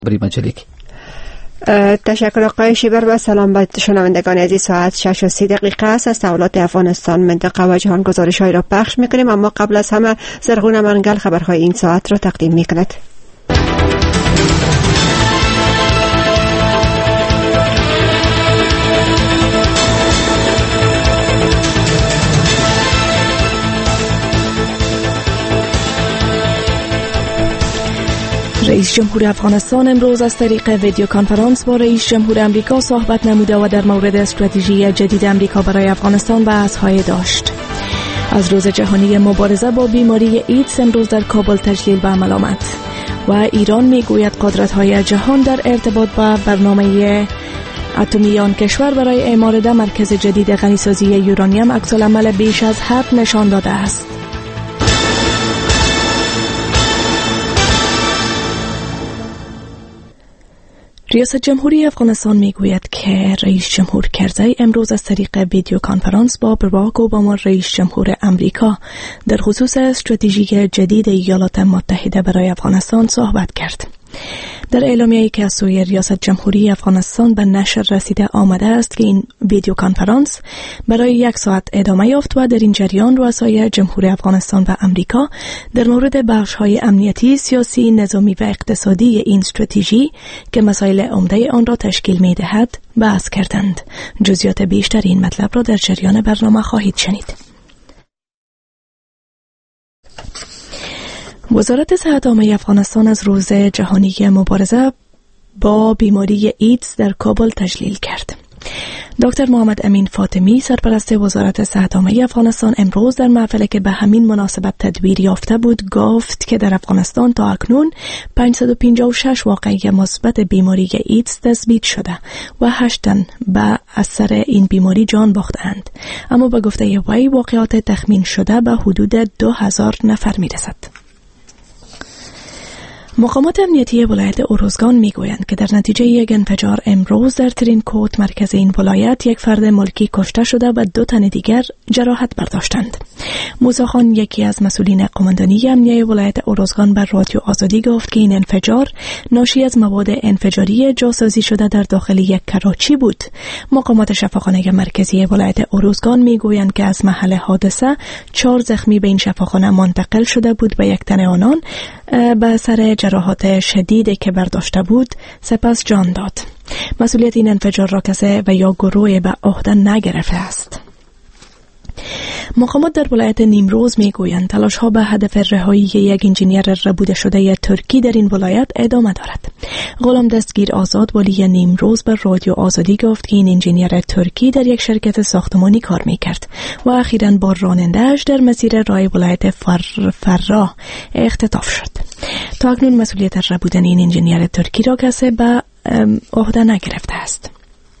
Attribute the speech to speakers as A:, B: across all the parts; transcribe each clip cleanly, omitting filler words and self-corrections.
A: مجلک.
B: تشکر آقای شیبر و سلام به شنوندگان عزیز. ساعت 6:30 است. از تحولات افغانستان، منطقه و جهان گزارش‌هایی را پخش می‌کنیم، اما قبل از همه زرغون منگل خبرهای این ساعت را تقدیم می‌کند.
C: رئیس جمهور افغانستان امروز از طریق ویدیو کانفرانس با رئیس جمهور امریکا صحبت نموده و در مورد استراتژی جدید امریکا برای افغانستان بحث‌های داشت. از روز جهانی مبارزه با بیماری ایدز امروز در کابل تجلیل به عمل آمد و ایران میگوید قدرت‌های جهان در ارتباط با برنامه اتمی آن کشور برای اعمار ده مرکز جدید غنیسازی یورانیم عکس‌العمل بیش از حد نشان داده است. ریاست جمهوری افغانستان میگوید که رئیس جمهور کرزی امروز از طریق ویدیو کانفرانس با باراک اوباما رئیس جمهور امریکا در خصوص استراتژی جدید ایالات متحده برای افغانستان صحبت کرد. در اعلامیه‌ای که از سوی ریاست جمهوری افغانستان به نشر رسیده آمده است که این ویدیو کانفرانس برای 1 ساعت ادامه یافت و در این جریان رؤسای جمهور افغانستان و امریکا در مورد بخش‌های امنیتی، سیاسی، نظامی و اقتصادی این استراتژی که مسائل عمده آن را تشکیل می‌دهد بحث کردند. جزئیات بیشتر این مطلب را در جریان برنامه خواهید شنید. وزارت صحت عامه افغانستان از روز جهانی مبارزه با بیماری ایدز در کابل تجلیل کرد. دکتر محمد امین فاطمی سرپرست وزارت صحت عامه افغانستان امروز در محفلی که به همین مناسبت تدبیر یافته بود گفت که در افغانستان تا اکنون 556 واقعه مثبت بیماری ایدز تثبیت شده و 8 تن به اثر این بیماری جان باختند، اما به گفته وی واقعات تخمین شده به حدود 2000 نفر میرسد. مقامات امنیتی ولایت اروزگان میگویند که در نتیجه یک انفجار امروز در ترینکوت مرکز این ولایت یک فرد ملکی کشته شده و 2 تن دیگر جراحت برداشتند. موسی خان، یکی از مسئولین قماندانی امنیتی ولایت اروزگان، بر رادیو آزادی گفت که این انفجار ناشی از مواد انفجاری جاسازی شده در داخل یک کراچی بود. مقامات شفاخانه مرکزی ولایت اروزگان میگویند که از محل حادثه 4 زخمی به این شفاخانه منتقل شده بود و 1 تن آنان به سر جراحات شدیدی که برداشته بود سپس جان داد. مسئولیت این انفجار را کسی و یا گروهی به عهده نگرفته است. مقامات در ولایت نیمروز میگویند تلاش‌ها به هدف رهایی یک انجینیر ربوده شده ترکی در این ولایت ادامه دارد. غلام دستگیر آزاد، والی نیمروز، بر رادیو آزادی گفت که این انجینیر ترکی در یک شرکت ساختمانی کار میکرد و اخیراً با راننده‌اش در مسیر راه ولایت فرا اختطاف شد. تا اکنون مسئولیت ربودن این انجینیر ترکی را کسی به عهده نگرفته است.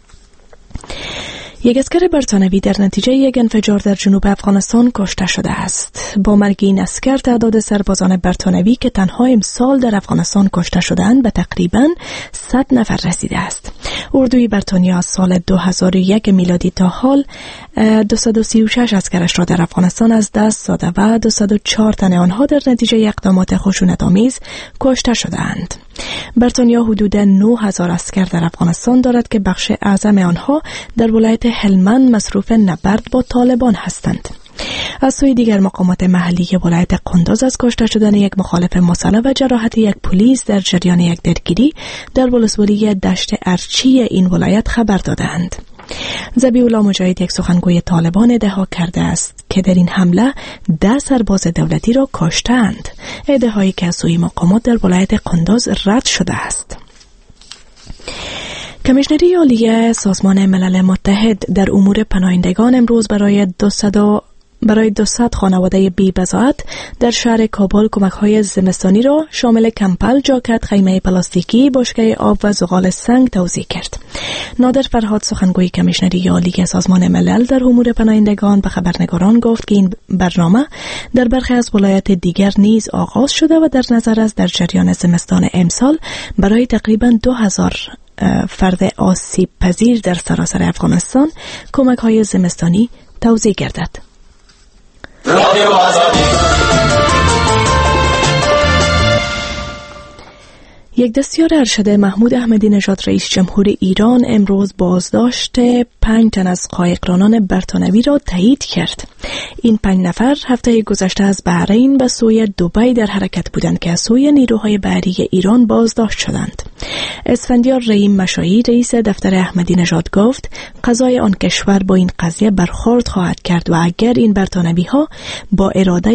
C: یک عسکر برتانوی در نتیجه یک انفجار در جنوب افغانستان کشته شده است. با مرگ این عسکر تعداد سربازان برتانوی که تنها امسال در افغانستان کشته شدند به تقریباً 100 نفر رسیده است. اردوی بریتانیا از سال 2001 میلادی تا حال 236 عسکرش را در افغانستان از دست داده و 204 تن آنها در نتیجه اقدامات خشونت‌آمیز کشته شدند. بریتانیا حدود 9000 عسکر در افغانستان دارد که بخش اعظم آنها در ولایت هلمند مصروف نبرد با طالبان هستند. از سوی دیگر مقامات محلی ولایت قندوز از کشته شدن یک مخالف مسلح و جراحت یک پلیس در جریان یک درگیری در ولسوالی دشت ارچی این ولایت خبر دادند. ذبیح الله مجاهد، یک سخنگوی طالبان، ادعا کرده است که در این حمله 10 سرباز دولتی را کشتند، ادعایی که از سوی مقامات در ولایت قندوز رد شده است. کمیشنری عالی سازمان ملل متحد در امور پناهندگان امروز برای 200 خانواده بی بضاعت در شهر کابل کمک‌های زمستانی را شامل کمپل، جاکت، خیمه پلاستیکی، بشکه آب و زغال سنگ توزیع کرد. نادر فرهاد، سخنگوی کمیشنری عالی سازمان ملل در امور پناهندگان، به خبرنگاران گفت که این برنامه در برخی از ولایات دیگر نیز آغاز شده و در نظر است در جریان زمستان امسال برای تقریباً 2000 فرد آسیب پذیر در سراسر افغانستان کمک‌های زمستانی توزیع گردد. یک دستیار ارشد محمود احمدی نژاد رئیس جمهور ایران امروز بازداشت 5 تن از قایقرانان برتانوی را تایید کرد. این 5 نفر هفته گذشته از بحرین به سوی دبی در حرکت بودند که از سوی نیروهای بحری ایران بازداشت شدند. اسفندیار رحیم مشایی رئیس دفتر احمدی نژاد گفت قضای آن کشور با این قضیه برخورد خواهد کرد و اگر این برتانوی ها با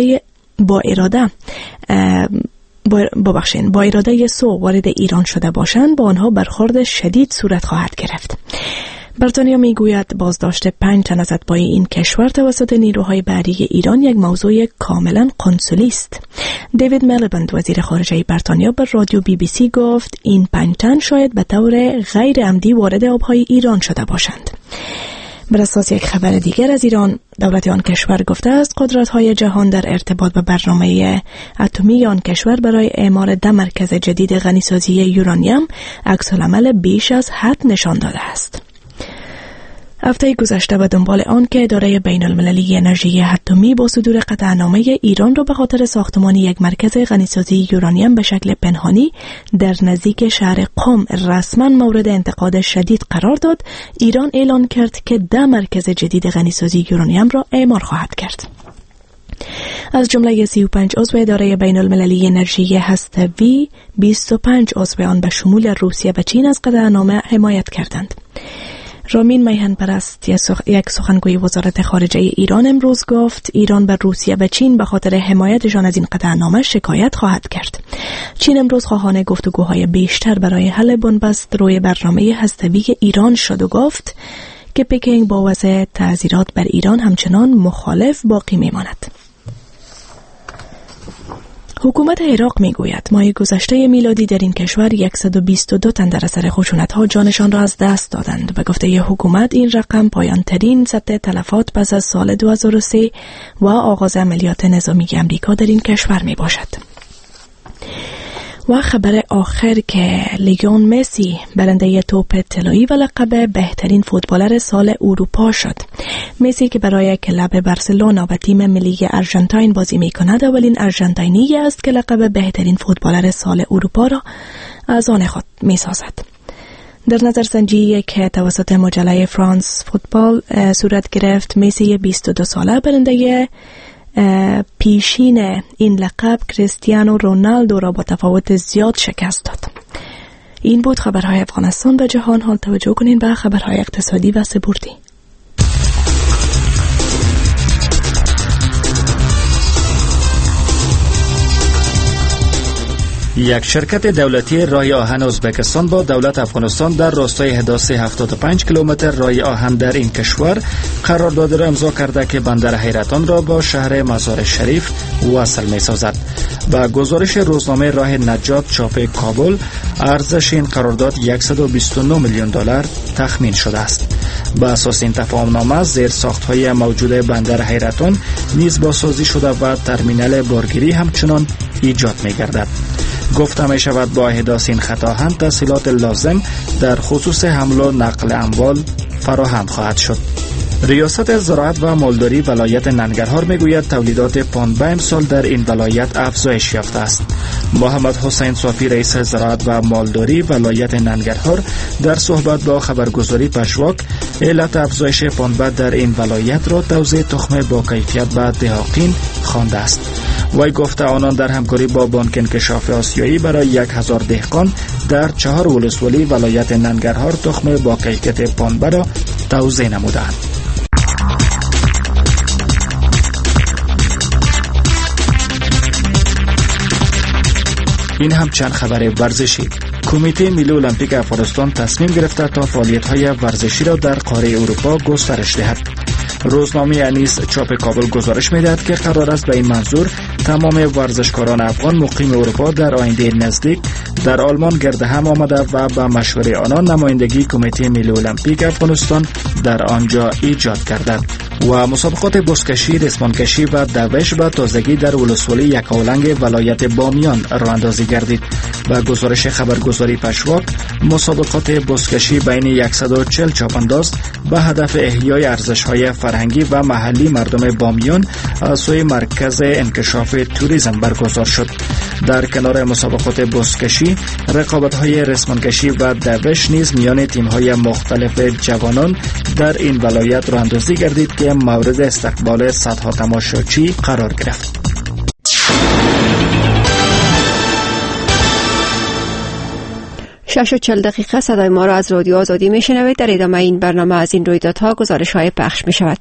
C: اراده سوء وارد ایران شده باشند با آنها برخورد شدید صورت خواهد گرفت. بریتانیا میگوید بازداشت 5 تن از اتباع این کشور توسط نیروهای بحری ایران یک موضوع کاملا قنصلی است. دیوید میلیبند وزیر خارجه بریتانیا به رادیو BBC گفت این 5 تن شاید به طور غیر عمدی وارد آبهای ایران شده باشند. بر اساس یک خبر دیگر از ایران، دولت آن کشور گفته است قدرت‌های جهان در ارتباط به برنامه اتمی آن کشور برای اعمار 10 مرکز جدید غنیسازی یورانیم عکس‌العمل بیش از حد نشان داده است. هفته گذشته به دنبال آن که اداره بین المللی انرژی اتمی با صدور قطعنامه ایران را به خاطر ساختمان یک مرکز غنیسازی یورانیم به شکل پنهانی در نزدیک شهر قم رسما مورد انتقاد شدید قرار داد، ایران اعلان کرد که 10 مرکز جدید غنیسازی یورانیم را اعمار خواهد کرد. از جمله 35 عضو اداره بین المللی انرژی هسته‌ای، 25 عضو آن به شمول روسیه و چین از قطعنامه حمایت کردند. رامین میهن پرست یک سخنگوی وزارت خارجه ایران امروز گفت ایران به روسیه و چین به خاطر حمایتشان از این قطعنامه شکایت خواهد کرد. چین امروز خواهان گفتگوهای بیشتر برای حل بنبست روی برنامه هسته‌ای ایران شد و گفت که پکینگ با وضع تعزیرات بر ایران همچنان مخالف باقی میماند. حکومت عراق میگوید ماه گذشته میلادی در این کشور 122 تن در اثر خشونت‌ها جانشان را از دست دادند. به گفته حکومت این رقم پایان‌ترین سطح تلفات پس از سال 2003 و آغاز عملیات نظامی امریکا در این کشور میباشد. و خبر آخر که لیون مسی برنده توپ طلایی و لقب بهترین فوتبالر سال اروپا شد. مسی که برای کلاب بارسلونا و تیم ملی آرژانتین بازی می‌کند اولین آرژانتینی است که لقب بهترین فوتبالر سال اروپا را از آن خود می‌سازد. در نظرسنجی که توسط مجله فرانس فوتبال صورت گرفت، مسی 22 ساله برنده پیشین این لقب کریستیانو رونالدو را با تفاوت زیاد شکست داد. این بود خبرهای افغانستان و جهان. حال توجه کنین به خبرهای اقتصادی و سپورتی.
A: یک شرکت دولتی راه آهن ازبکستان با دولت افغانستان در راستای حداث 75 کیلومتر راه آهن در این کشور قرارداد را امضا کرده که بندر حیرتان را با شهر مزار شریف وصل می سازد. با گزارش روزنامه راه نجات چاپ کابل، ارزش این قرارداد 129 میلیون دلار تخمین شده است. با اساس این تفاهمنامه زیرساخت‌های موجود بندر حیرتان نیز بازسازی شده و ترمینال بارگیری همچنان ایجاد می‌گردد. گفته می شود با احداث این خط آهن تسهیلات لازم در خصوص حمل و نقل اموال فراهم خواهد شد. ریاست زراعت و مالداری ولایت ننگرهار میگوید تولیدات پنبه امسال در این ولایت افزایش یافته است. محمد حسین صافی رئیس زراعت و مالداری ولایت ننگرهار در صحبت با خبرگزاری پژواک علت افزایش پنبه در این ولایت را توزیع تخم با کیفیت به دهاقین خوانده است. وی گفته آنان در همکاری با بانک انکشاف آسیایی برای 1000 دهقان در 4 ولسوالی ولایت ننگرهار تخم با کیفیت پنبه را توزیع نمودند. این هم چند خبر ورزشی. کمیته ملی المپیک افغانستان تصمیم گرفته تا فعالیت‌های ورزشی را در قاره اروپا گسترش دهد. روزنامه انیس چاپ کابل گزارش می‌دهد که قرار است به این منظور تمام ورزشکاران افغان مقیم اروپا در آینده نزدیک در آلمان گرد هم آمده و به مشوره آنان نمایندگی کمیته ملی المپیک افغانستان در آنجا ایجاد گردد. و مسابقات بزکشی، ریسمانکشی و دوش به تازگی در ولسوالی یکاولنگ ولایت بامیان راه اندازی گردید. به گزارش خبرگزاری پشواک، مسابقات بزکشی بین 140 چاپانداز به هدف احیای ارزش‌های فرهنگی و محلی مردم بامیان از سوی مرکز انکشاف توریسم برگزار شد. در کنار مسابقات بزکشی، رقابت‌های ریسمانکشی و دوش نیز میان تیم‌های مختلف جوانان در این ولایت راه اندازی گردید که مورد استقبال صدها تماشاچی قرار گرفت.
B: 6:40 صدای ما را از رادیو آزادی میشنوید. در ادامه این برنامه از این رویدادها گزارش‌های پخش می‌شود.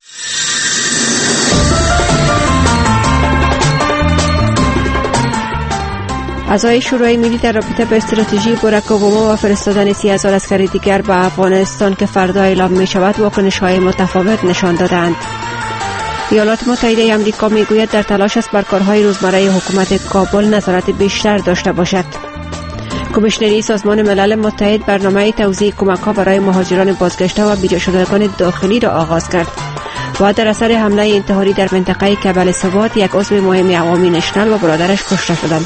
B: اعضای شورای ملی در رابطه با استراتژی باراک اوباما و فرستادن 30,000 عسکر دیگر به افغانستان که فردا اعلام می شود واکنش‌های متفاوت نشان دادند. ایالات متحده آمریکا میگوید در تلاش است بر کارهای روزمره حکومت کابل نظارت بیشتر داشته باشد. کمیشنری سازمان ملل متحد برنامه توزیع کمک‌ها برای مهاجران بازگشته و بیجا شدگان داخلی را آغاز کرد. و در اثر حمله انتحاری در منطقه کبل ثبات یک عضو مهم عوامی نشنل و برادرش کشته شدند.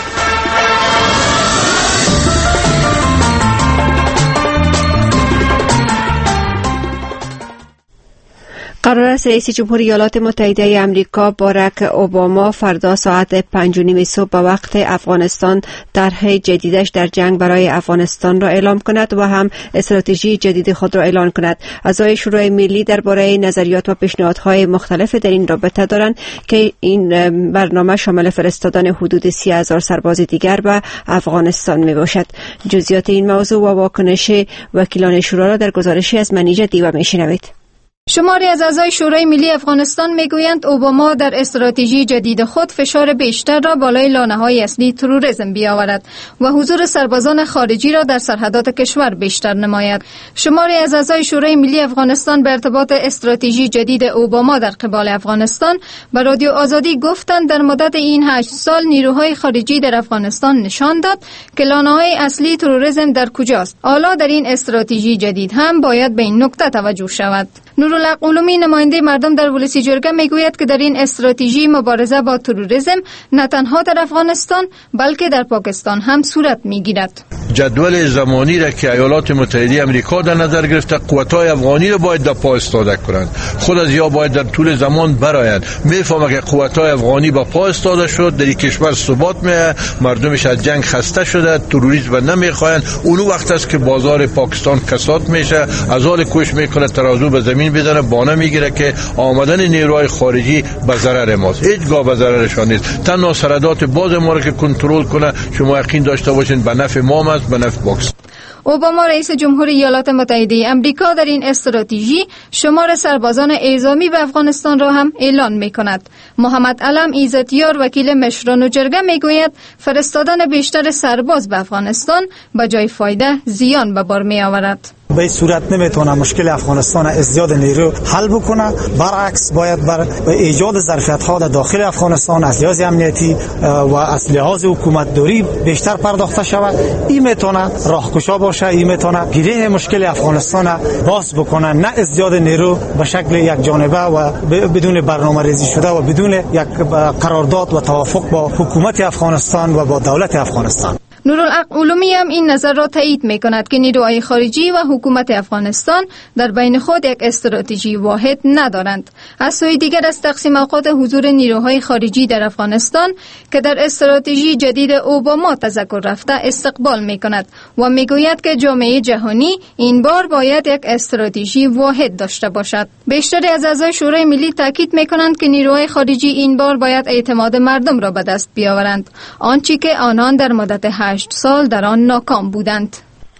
B: قرار است رئیس جمهوری ایالات متحده آمریکا باراک اوباما فردا ساعت 5:30 صبح به وقت افغانستان طرح جدیدش در جنگ برای افغانستان را اعلام کند و هم استراتژی جدید خود را اعلان کند. اعضای شورای ملی درباره نظریات و پیشنهادهای مختلف در این رابطه دارند که این برنامه شامل فرستادن حدود 30,000 سرباز دیگر به افغانستان می باشد. جزئیات این موضوع و واکنش وکیلان شورا را در گزارشی از منیژه دیوه می شنوید.
D: شماری از اعضای شورای ملی افغانستان میگویند اوباما در استراتژی جدید خود فشار بیشتر را بالای لانه‌های اصلی تروریسم بیاورد و حضور سربازان خارجی را در سرحدات کشور بیشتر نماید. شماری از اعضای شورای ملی افغانستان به ارتباط استراتژی جدید اوباما در قبال افغانستان به رادیو آزادی گفتند در مدت این 8 سال نیروهای خارجی در افغانستان نشان داد که لانه‌های اصلی تروریسم در کجاست. حالا در این استراتژی جدید هم باید به این نکته توجه شود. نورالحق علومی نماینده مردم در ولسی جرگه میگوید که در این استراتژی مبارزه با تروریسم نه تنها در افغانستان بلکه در پاکستان هم صورت میگیرد.
E: جدول زمانی را که ایالات متحده آمریکا در نظر گرفته قوت‌های افغانی را باید در پا استاده کنند. خود از یا باید در طول زمان برآیند. میفهمه که قوت‌های افغانی با پا استاده شد، در این کشور ثبات میه، مردمش از جنگ خسته شده، تروریسم نمیخواین. اون وقت است که بازار پاکستان کساد میشه، از حال کوشش میکنه ترازو به زمین بزنه، بانه میگیره که آمدن نیروهای خارجی به ضرر ماست. هیچگاه به ضررشان نیست. تنها سرحدات باز ما را که کنترل کنه، شما یقین داشته باشین به نفع ما است، به نفع پاکستان.
D: اوباما رئیس جمهوری ایالات متحده آمریکا در این استراتژی شمار سربازان اعزامی به افغانستان را هم اعلان می‌کند. محمد علم عزتیار وکیل مشران و جرگه میگوید فرستادن بیشتر سرباز به افغانستان به جای فایده زیان به بار می‌آورد.
F: به این صورت نمیتونه مشکل افغانستان از زیاد نیرو حل بکنه، برعکس باید بر ایجاد ظرفیت‌ها در داخل افغانستان از لحاظ امنیتی و از لحاظ حکومتداری بیشتر پرداخته شود. این میتونه راهگشا باشه، این میتونه گره مشکل افغانستان باز بکنه، نه از زیاد نیرو به شکل یک جانبه و بدون برنامه‌ریزی شده و بدون یک قرارداد و توافق با حکومت افغانستان و با دولت افغانستان.
D: نورالحق علومی هم این نظر را تایید می‌کند که نیروهای خارجی و حکومت افغانستان در بین خود یک استراتژی واحد ندارند. از سوی دیگر از تقسیم اوقات حضور نیروهای خارجی در افغانستان که در استراتژی جدید اوباما تذکر رفته استقبال می‌کند و می‌گوید که جامعه جهانی این بار باید یک استراتژی واحد داشته باشد. بیشتر از اعضای شورای ملی تاکید می‌کنند که نیروهای خارجی این بار باید اعتماد مردم را به دست بیاورند، آنچه که آنان در مدت 8 سال در آن ناکام بودند.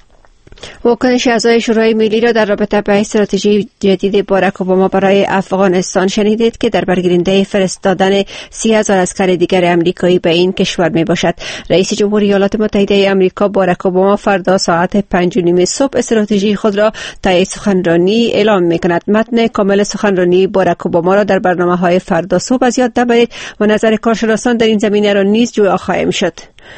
B: واکنش اعضای شورای ملی را در رابطه با استراتژی جدید باراک اوباما برای افغانستان شنیدید که در برگیرنده فرستادن 30,000 عسکر دیگر آمریکایی به این کشور می باشد. رئیس جمهوری ایالات متحده آمریکا باراک اوباما فردا ساعت 5:30 صبح استراتژی خود را طی سخنرانی اعلام می کند. متن کامل سخنرانی باراک اوباما را در برنامه‌های فردا صبح از یاد نبرید و نظر کارشناسان در این زمینه را نیز جویا خواهیم شد.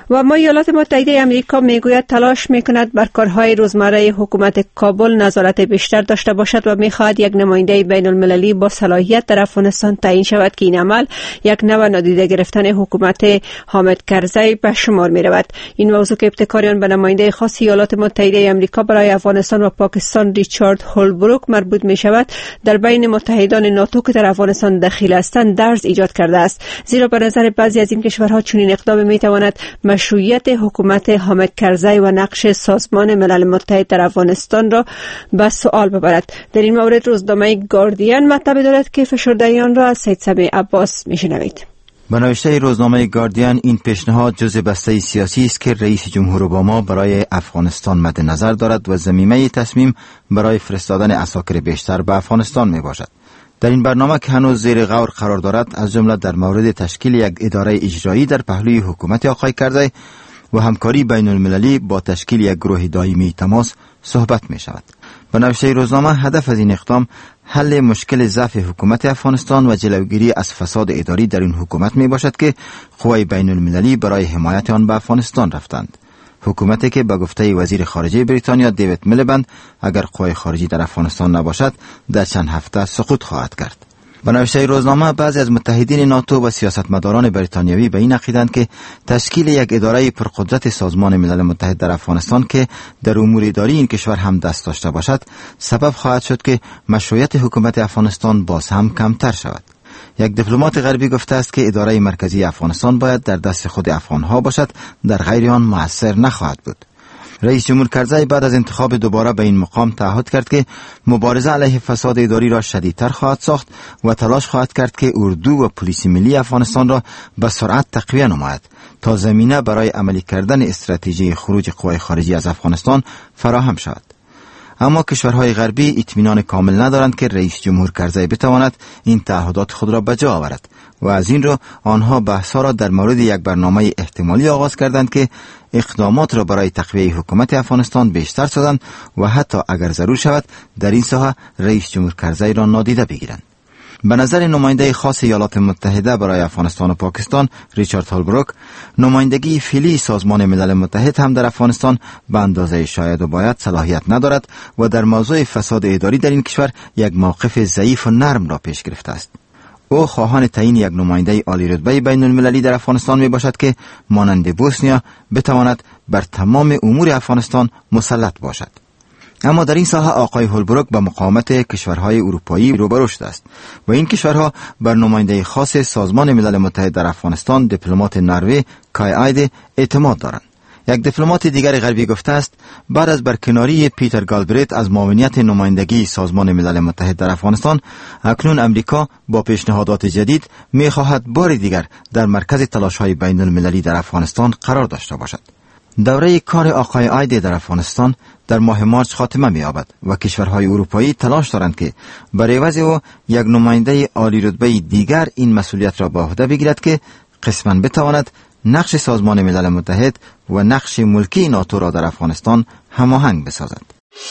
B: و اما ایالات متحده آمریکا میگوید تلاش میکند بر کارهای روزمره حکومت کابل نظارت بیشتر داشته باشد و میخواهد یک نماینده بین المللی با صلاحیت در افغانستان تعیین شود که این عمل یک نوع نادیده گرفتن حکومت حامد کرزی به شمار میرود. این موضوع که ابتکاریان به نماینده خاص ایالات متحده آمریکا برای افغانستان و پاکستان ریچارد هولبروک مربوط می شود در بین متحدان ناتو که در افغانستان دخیل هستند درز ایجاد کرده است، زیرا به نظر بعضی از این کشورها چنین اقدام می تواند مشروعیت حکومت حامد کرزی و نقش سازمان ملل متحد در افغانستان را به سوال ببرد. در این مورد روزنامه گاردین مطلب دارد که فشرده‌یان را از سید سمیع عباس میشنوید.
G: به نوشته روزنامه گاردین این پیشنهاد جزء بسته سیاسی است که رئیس جمهور اوباما برای افغانستان مد نظر دارد و ضمیمه تصمیم برای فرستادن عساکر بیشتر به افغانستان می باشد. در این برنامه که هنوز زیر غور قرار دارد، از جمله در مورد تشکیل یک اداره اجرایی در پهلوی حکومت آقای کرزی و همکاری بین المللی با تشکیل یک گروه دائمی تماس صحبت می شود. به نوشته روزنامه هدف از این اقدام حل مشکل ضعف حکومت افغانستان و جلوگیری از فساد اداری در این حکومت می باشد که قوای بین المللی برای حمایت آن به افغانستان رفتند. حکومتی که به گفته وزیر خارجه بریتانیا دیوید میلیبند اگر قوای خارجی در افغانستان نباشد در چند هفته سقوط خواهد کرد. به نوشته روزنامه بعضی از متحدین ناتو و سیاستمداران بریتانیایی به این عقیدند که تشکیل یک اداره پرقدرت سازمان ملل متحد در افغانستان که در امور اداری این کشور هم دست داشته باشد سبب خواهد شد که مشروعیت حکومت افغانستان باز هم کمتر شود. یک دیپلمات غربی گفته است که اداره مرکزی افغانستان باید در دست خود افغانها باشد، در غیر آن مؤثر نخواهد بود. رئیس جمهور کرزی بعد از انتخاب دوباره به این مقام تعهد کرد که مبارزه علیه فساد اداری را شدیدتر خواهد ساخت و تلاش خواهد کرد که اردو و پلیس ملی افغانستان را به سرعت تقویه نماید تا زمینه برای عملی کردن استراتژی خروج قوای خارجی از افغانستان فراهم شود. اما کشورهای غربی اطمینان کامل ندارند که رئیس جمهور کرزی بتواند این تعهدات خود را به جا آورد و از این رو آنها بحث‌ها را در مورد یک برنامه احتمالی آغاز کردند که اقدامات را برای تقویه حکومت افغانستان بیشتر سازند و حتی اگر ضرور شود در این ساحه رئیس جمهور کرزی را نادیده بگیرند. به نظر نماینده خاص ایالات متحده برای افغانستان و پاکستان ریچارد هولبروک، نمایندگی فعلی سازمان ملل متحد هم در افغانستان به اندازه شاید و باید صلاحیت ندارد و در موضوع فساد اداری در این کشور یک موقف ضعیف و نرم را پیش گرفته است. او خواهان تعیین یک نماینده عالی رتبه بین المللی در افغانستان می باشد که مانند بوسنیا بتواند بر تمام امور افغانستان مسلط باشد. اما در این ساحه آقای هولبروک به مقاومت کشورهای اروپایی روبرو شده است و این کشورها بر نماینده خاص سازمان ملل متحد در افغانستان دیپلمات نروژ کای آید اعتماد دارند. یک دیپلمات دیگر غربی گفته است بعد از برکناری پیتر گالبریت از معاونیت نمایندگی سازمان ملل متحد در افغانستان، اکنون امریکا با پیشنهادات جدید می خواهد بار دیگر در مرکز تلاش‌های بین المللی در افغانستان قرار داشته باشد. دوره کار آقای آید در افغانستان در ماه مارس خاتمه می‌یابد و کشورهای اروپایی تلاش دارند که برای عوض او یک نماینده عالی رتبه دیگر این مسئولیت را به عهده بگیرد که قسماً بتواند نقش سازمان ملل متحد و نقش ملکی ناتو را در افغانستان هماهنگ بسازد.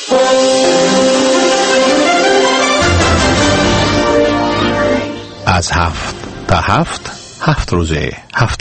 H: از 7 تا 7 روز هفته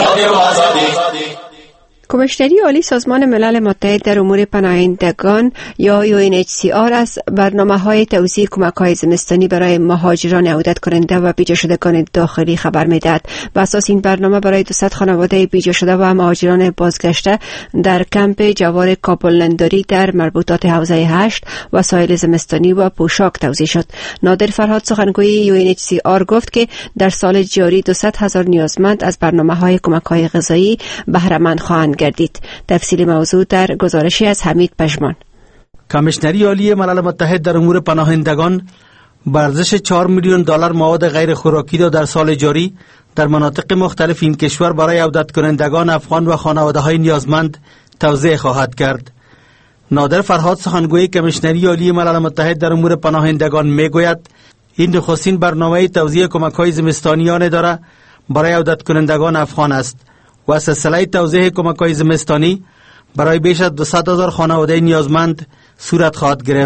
B: کمیشنری عالی سازمان ملل متحد در امور پناهندگان یا UNHCR از برنامه‌های توزیع کمک‌های زمستانی برای مهاجران عودت کننده و بیجا شدگان داخلی خبر می‌دهد. بر اساس این برنامه برای 200 خانواده بیجا شده و مهاجران بازگشته در کمپ جوار کابل لنداری در مربوطات حوزه 8 وسایل زمستانی و پوشاک توزیع شد. نادر فرهاد سخنگوی UNHCR گفت که در سال جاری 200,000 نیازمند از برنامه‌های کمک‌های غذایی بهره مند خواهند گردید. تفصیل موضوع در گزارشی از حمید پژمان.
I: کمیشنری عالی ملل متحد در امور پناهندگان به ارزش 4 میلیون دلار مواد غیر خوراکی را در سال جاری در مناطق مختلف این کشور برای عودت کنندگان افغان و خانواده‌های نیازمند توزیع خواهد کرد. نادر فرهاد سخنگوی کمیشنری عالی ملل متحد در امور پناهندگان میگوید این نخستین برنامه توزیع کمک‌های زمستانیان اداره برای عودت کنندگان افغان است و سلسله توزیع کمک‌های زمستانی برای بیش از 200,000 خانواده نیازمند صورت خواهد گرفت.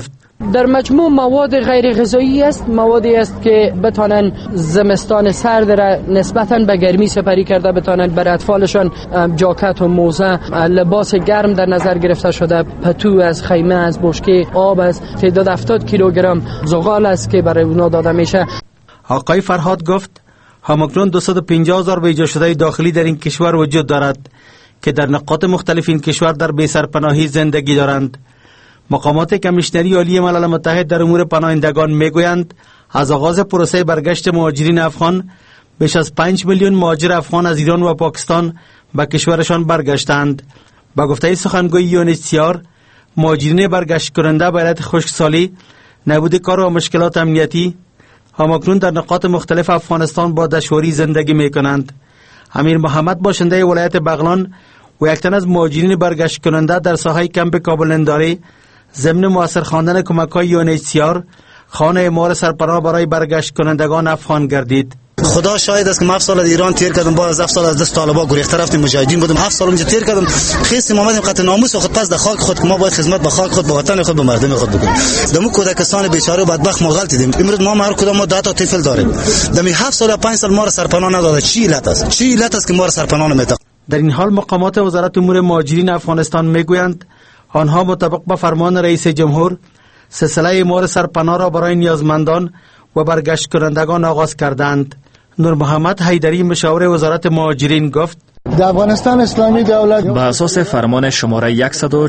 J: در مجموع مواد غیر غذایی است، موادی است که بتانن زمستان سرد را نسبتاً به گرمی سپری کرده، بتانن بر اطفالشان جاکت و موزه، لباس گرم در نظر گرفته شده، پتو از خیمه، از بشکه، آب، از تعداد 70 کیلوگرم زغال است که برای اونا داده میشه.
I: آقای فرهاد گفت همکنون 250,000 بیجا شده داخلی در این کشور وجود دارد که در نقاط مختلف این کشور در بی‌سرپناهی زندگی دارند. مقامات کمیشنری عالی ملل متحد در امور پناهندگان میگویند از آغاز پروسه برگشت مهاجرین افغان بیش از 5 میلیون مهاجر افغان از ایران و پاکستان به کشورشان برگشتند. با گفته سخنگوی UNHCR مهاجرین برگشت کننده به علت خشکسالی، نبود کار و مشکلات امنیتی همکنون در نقاط مختلف افغانستان با دشواری زندگی می کنند. امیر محمد باشنده ولایت بغلان و یک تن از مهاجرین برگشت کننده در ساحه کمپ کابل انداری ضمن مؤثر خواندن کمک‌های UNHCR خانه اعمار سرپناه برای برگشت کنندگان افغان گردید.
K: خدا شاهد است که 7 سال در ایران تیر کردم، بعد از 7 سال از دست طالبان گریخته رفتیم، مجاهدین بودم، 7 سال اونجا تیر کردم، خیستیم اومدیم قطع ناموس خود پس در خاک خود که ما باید خدمت به خاک خود، به وطن خود، به مردم خود بکنیم. دمو کودکستان بیچاره و بدبخت ما غلط دیدیم. امروز ما هر کدام ما 10 تا طفل داریم. دمی 7 سال 5 سال ما را سرپناه نداده. چی علت است؟ چی علت است که ما را سرپناه نمیده؟
I: در این حال مقامات وزارت امور مهاجرین افغانستان میگویند آنها مطابق با فرمان رئیس جمهور سلسله اعمار سرپناه را برای نیازمندان و برگشت کنندگان آغاز کردند. نور محمد حیدری مشاور وزارت مهاجرین گفت
L: در افغانستان اسلامی دولت
A: به اساس فرمان شماره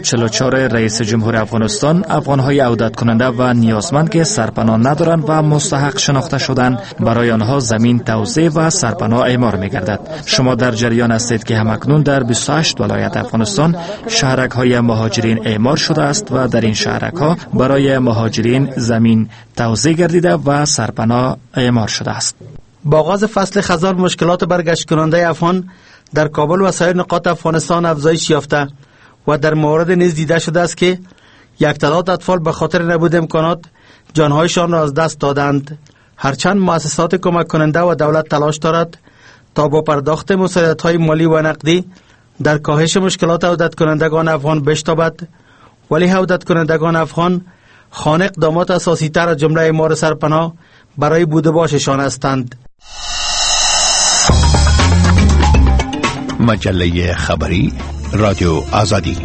A: 144 رئیس جمهور افغانستان، افغان‌های عودت کننده و نیازمند که سرپناه ندارند و مستحق شناخته شدند برای آنها زمین توزیع و سرپناه اعمار می‌گردد. شما در جریان هستید که همکنون در 28 ولایت افغانستان شهرک‌های مهاجرین اعمار شده است و در این شهرک‌ها برای مهاجرین زمین توزیع گردیده و سرپناه اعمار شده است.
I: با آغاز فصل خزان مشکلات برگشت کننده افغان در کابل و سایر نقاط افغانستان افزایش یافته و در مورد نیز دیده شده است که یک تعداد اطفال به خاطر نبود امکانات جانهایشان را از دست دادند. هرچند مؤسسات کمک کننده و دولت تلاش دارد تا با پرداخت مساعدت‌های مالی و نقدی در کاهش مشکلات عودت کنندگان افغان بشتابد، ولی عودت کنندگان افغان خانه اقدامات اساسی تر از جمله اعمار سرپناه برای بود و باششان هستند.
H: مجله خبری رادیو آزادی.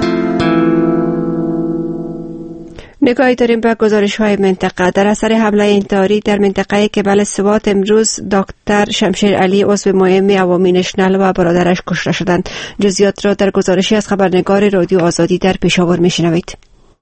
B: نگاهی داریم به گزارش‌های منطقه. در اثر حمله انتحاری در منطقه کبل سوات امروز دکتر شمشیر علی عضو مهم عوامی نشنل و برادرش کشته شدند. جزئیات را در گزارشی از خبرنگار رادیو آزادی در پشاور می‌شنوید.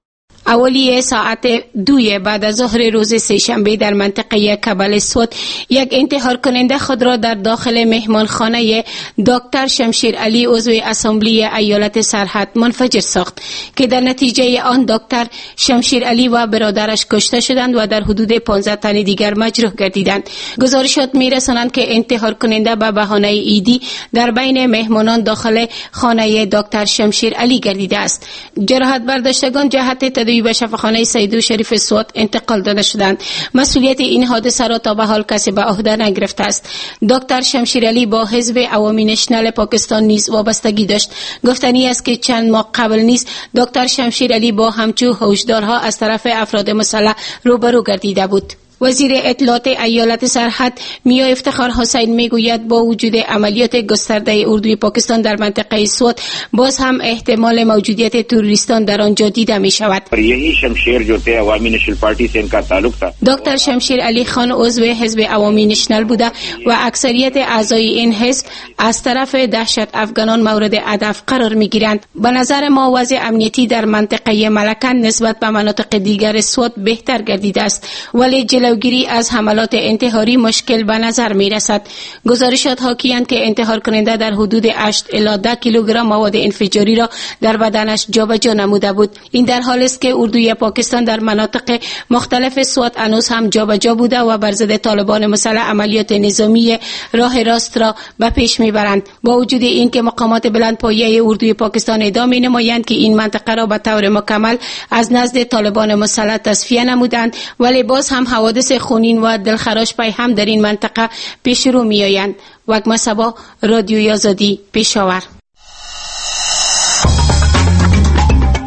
M: اولیه ساعت 2 بعد از ظهر روز سه‌شنبه در منطقه کبل سوات یک انتحار کننده خود را در داخل مهمانخانه دکتر شمشیر علی عضو اسامبلی ایالت سرحد منفجر ساخت که در نتیجه آن دکتر شمشیر علی و برادرش کشته شدند و در حدود 15 تن دیگر مجروح گردیدند. گزارشات می‌رسانند که انتحار کننده به بهانه ایدی در بین مهمانان داخل خانه دکتر شمشیر علی گردیده است. جراحت برداشتگان جهت تداوی به شفاخانه سیدو شریف سوات انتقال داده شدند. مسئولیت این حادثه را تا به حال کسی به عهده نگرفته است. دکتر شمشیر علی با حزب عوامی نشنل پاکستان نیز وابستگی داشت. گفتنی است که چند ماه قبل نیز دکتر شمشیر علی با همچو هوشدارها از طرف افراد مسلح روبرو گردیده بود. وزیر اطلاعات ایالت سرحد میا افتخار حسین میگوید با وجود عملیات گسترده اردوی پاکستان در منطقه سوات باز هم احتمال موجودیت تروریستان در آنجا دیده می شود.
N: یہی شمشیر جو تھے عوامی نشنل پارٹی سے ان کا تعلق تھا.
M: دکتر شمشیر علی خان عضو حزب عوامی نشنل بوده و اکثریت اعضای این حزب از طرف دهشت افغانان مورد هدف قرار می گیرند. به نظر ما وضع امنیتی در منطقه ملکن نسبت به مناطق دیگر سوات بهتر گردیده است، ولی جلوگیری از حملات انتحاری مشکل به نظر می رسد. گزارشات حاکی‌اند که انتحار کننده در حدود 8 الی 10 کیلوگرم مواد انفجاری را در بدنش جابجا نموده بود. این در حالی است که اردوی پاکستان در مناطق مختلف سوات هنوز هم جابجا بوده و بر ضد طالبان مسلح عملیات نظامی راه راست را به پیش میبرند. با وجود اینکه مقامات بلندپایه اردوی پاکستان ادعا می‌نمایند که این منطقه را به طور مکمل از نزد طالبان مسلح تصفیه نمودند، ولی باز هم حوادث خونین و دلخراش پای هم در این منطقه پیش رو می آیند. وگما سبا، رادیوی آزادی، پشاور.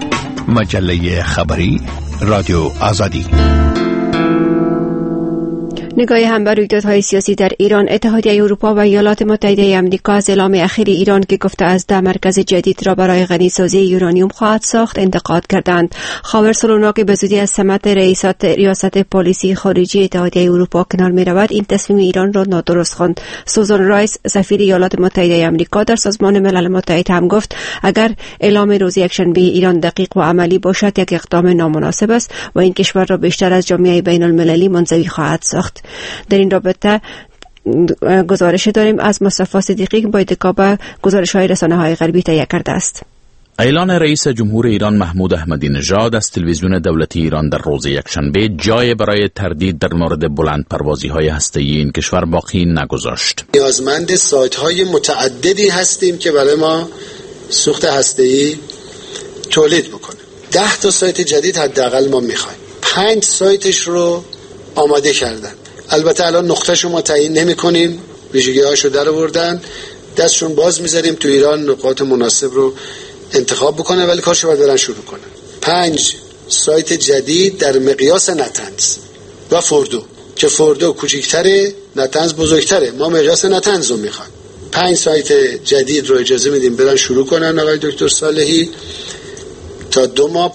H: مجله خبری رادیو آزادی.
B: نگاه هم بر رویدادهای سیاسی در ایران. اتحادیه اروپا و ایالات متحده آمریکا از اعلام اخیر ایران که گفته از 10 مرکز جدید را برای غنیسازی یورانیوم خواهد ساخت انتقاد کردند. خاور سولونا که به زودی از سمت ریاست پلیسی خارجی اتحادیه اروپا کنار می رود، این تصمیم ایران را نادرست خواند. سوزان رایس سفیر ایالات متحده آمریکا در سازمان ملل متحد هم گفت اگر اعلام روز یکشنبه ایران دقیق و عملی باشد یک اقدام نامناسب است و این کشور را بیشتر از جامعه بین المللی منزوی خواهد ساخت. در این رابطه گزارش داریم از مصطفی صدیقی که با اتکا به گزارش‌های رسانه‌های غربی تهیه کرده است.
O: اعلان رئیس جمهور ایران محمود احمدی نژاد از تلویزیون دولتی ایران در روز یکشنبه جای برای تردید در مورد بلندپروازی‌های هسته‌ای این کشور باقی نگذاشت.
P: نیازمند سایت‌های متعددی هستیم که برای ما سوخت هسته‌ای تولید بکنه. 10 تا سایت جدید حداقل ما می‌خوایم. 5 سایتش رو آماده کردن. البته الان نقطه‌شو ما تعیین نمی‌کنیم، ویژگی‌هاشو درآوردن، دستشون باز می‌ذاریم تو ایران نقاط مناسب رو انتخاب بکنه، ولی کارشو باید برن شروع کنن. 5 سایت جدید در مقیاس نتنز و فوردو که فوردو کوچیک‌تره، نتنز بزرگتره. ما مقیاس نتنز رو می‌خوایم. 5 سایت جدید رو اجازه میدیم برن شروع کنن آقای دکتر صالحی. تا 2 ماه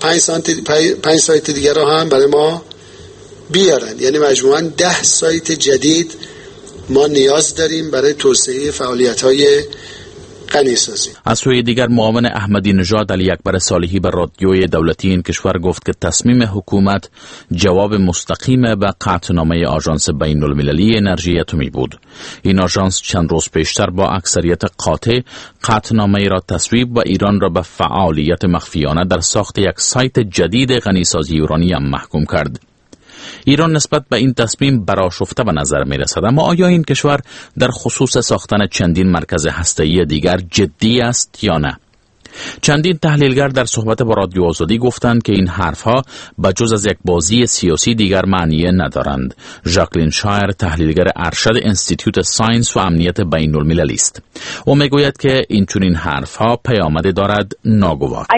P: 5 سایت دیگه رو هم برای ما بیارن، یعنی مجموعاً 10 سایت جدید ما نیاز داریم برای توسعه فعالیت‌های غنیسازی.
O: از سوی دیگر معاون احمدی نژاد علی اکبر صالحی به رادیوی دولتی این کشور گفت که تصمیم حکومت جواب مستقیم به قطعنامه آژانس بین المللی انرژی اتمی بود. این آژانس چند روز پیشتر با اکثریت قاطع قطعنامه را تصویب و ایران را به فعالیت مخفیانه در ساخت یک سایت جدید غنیسازی یورانیم محکوم کرد. ایران نسبت به این تصمیم برآشفته به نظر می رسد، اما آیا این کشور در خصوص ساختن چندین مرکز هسته‌ای دیگر جدی است یا نه؟ چندین تحلیلگر در صحبت با رادیو آزادی گفتند که این حرفها بجز از یک بازی سیاسی دیگر معنی ندارند. ژاکلین شایر تحلیلگر ارشد انستیتوت ساینس و امنیت بین المللی است. او میگوید که این چنین حرفها پیامد دارد ناگوار.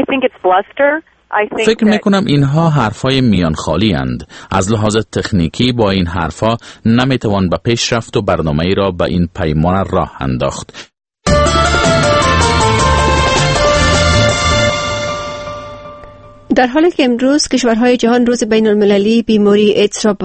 O: فکر میکنم اینها حرفای میان خالی اند. از لحاظ تکنیکی با این حرفا نمیتوان به پیش رفت و برنامه ای را به این پیمان راه انداخت.
B: در حالی که امروز کشورهای جهان روز بین المللی بیماری ایدز را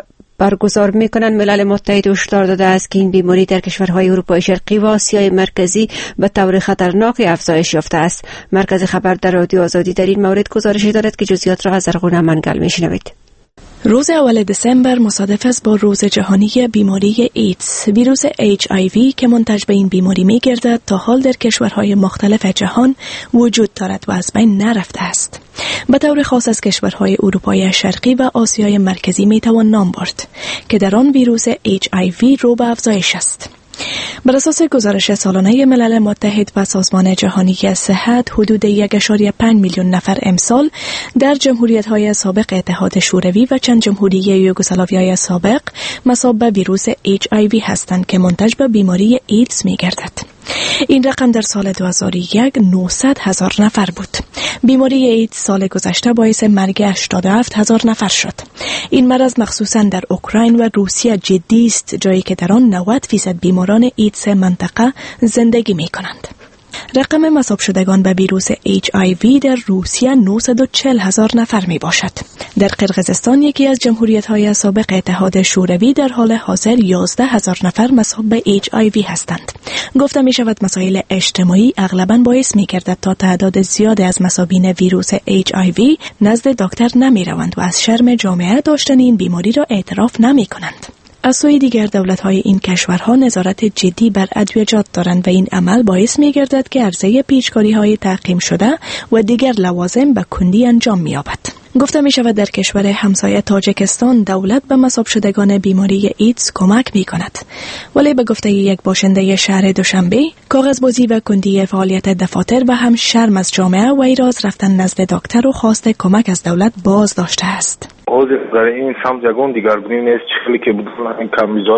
B: برگزار می‌کنند، ملل متحد هشدار داده است که این بیماری در کشورهای اروپای شرقی و آسیای مرکزی به طور خطرناک افزایش یافته است. مرکز خبر در رادیو آزادی در این مورد گزارشی دارد که جزئیات را از زرغون منگل می‌شنوید.
C: روز اول دسامبر مصادف است با روز جهانی بیماری ایدز. ویروس HIV که منتج به این بیماری می‌گردد تا حال در کشورهای مختلف جهان وجود دارد و از بین نرفته است. به طور خاص از کشورهای اروپای شرقی و آسیای مرکزی میتوان نام برد که در آن ویروس HIV رو به افزایش است. بر اساس گزارش سالانه ملل متحد و سازمان جهانی صحت، حدود 1.5 میلیون نفر امسال در جمهوریت‌های سابق اتحاد شوروی و چند جمهوری یوگسلاویای سابق مصاب به ویروس HIV هستند که منتج به بیماری ایدز می‌گردد. این رقم در سال 2001 900,000 نفر بود. بیماری ایدز سال گذشته باعث مرگ 87,000 نفر شد. این مرض مخصوصاً در اوکراین و روسیه جدی است، جایی که در آن 90% بیماران ایدز منطقه زندگی می‌کنند. رقم مصاب شدگان به ویروس HIV در روسیه 940,000 نفر می باشد. در قرقیزستان، یکی از جمهوریت‌های سابق اتحاد شوروی، در حال حاضر 11,000 نفر مصاب به HIV هستند. گفته می شود مسائل اجتماعی اغلباً باعث می گردد تا تعداد زیاد از مصابین ویروس HIV نزد دکتر نمی روند و از شرم جامعه داشتن این بیماری را اعتراف نمی کنند. از سوی دیگر دولت‌های این کشورها نظارت جدی بر ادویجات دارند و این عمل باعث می‌گردد که عرضه پیچکاری‌های تعقیم شده و دیگر لوازم به کندی انجام می‌یابد. گفته می‌شود در کشور همسایه تاجیکستان دولت به مصاب شدگان بیماری ایدز کمک می‌کند، ولی به گفته یک باشنده شهر دوشنبه، کاغذبازی و کندی فعالیت دفاتر و هم شرم از جامعه و ایراز رفتن نزد دکتر و خواست کمک از دولت باز داشته است.
Q: در این سمت یگان دیگرگونی نیست، خیلی که بودن همین کمیزاد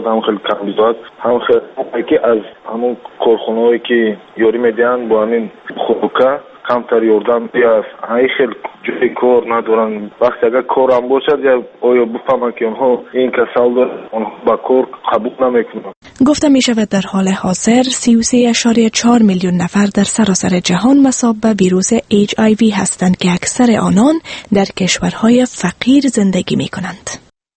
Q: هم خیلی که از همون کارخونه‌ای که یاری میدن با همین خوبکه کمتر یاردم یا این خیلی جای کار ندارن. وقتی اگر کار هم باشد یا آیا بفهمن که اونها این کسال دارن اونها با کار قبول نمیکنن.
C: گفته می شود در حال حاضر 33.4 میلیون نفر در سراسر جهان مصاب به ویروس HIV هستند که اکثر آنان در کشورهای فقیر زندگی می کنند.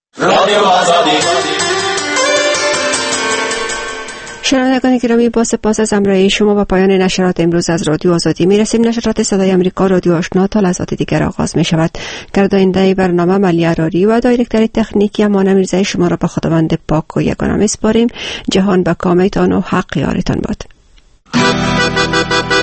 B: شنوندگان گرامی، با سپاس از همراهی شما با پایان نشرات امروز از رادیو آزادی می رسیم. نشرات صدای آمریکا رادیو آشنا تا لحظات دیگر آغاز می شود. گرداننده برنامه ملی اراری و دایرکتور تکنیکی امان میرزایی شما را به خداوند پاک و یگانه می سپاریم. جهان به کامتان و حق یارتان باد.